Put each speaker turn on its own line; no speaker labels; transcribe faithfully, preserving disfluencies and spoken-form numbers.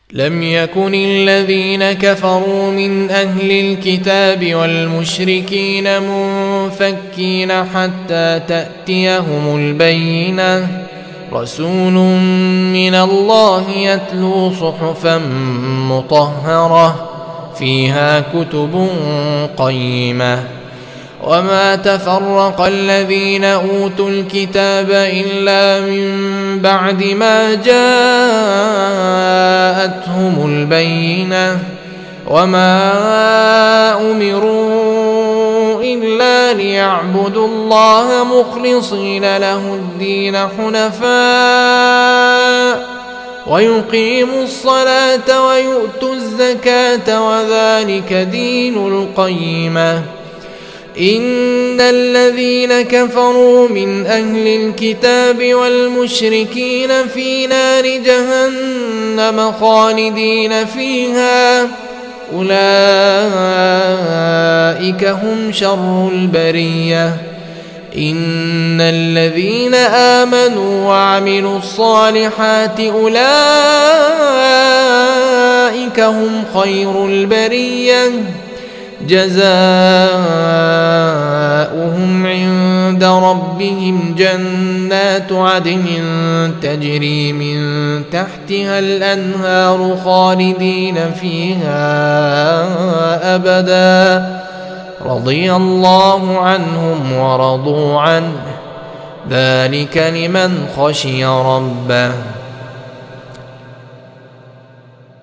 لم يكن الذين كفروا من أهل الكتاب والمشركين منفكين حتى تأتيهم البينة رسول من الله يتلو صحفا مطهرة فيها كتب قيمة وما تفرق الذين أوتوا الكتاب إلا من بعد ما جاءتهم البينة وما أمروا إلا ليعبدوا الله مخلصين له الدين حنفاء ويقيموا الصلاة ويؤتوا الزكاة وذلك دين القيمة إن الذين كفروا من أهل الكتاب والمشركين في نار جهنم خالدين فيها أولئك هم شر البرية إن الذين آمنوا وعملوا الصالحات أولئك هم خير البرية جزاؤهم عند ربهم جنات عدن تجري من تحتها الأنهار خالدين فيها أبدا رضي الله عنهم ورضوا عنه ذلك لمن خشي ربه.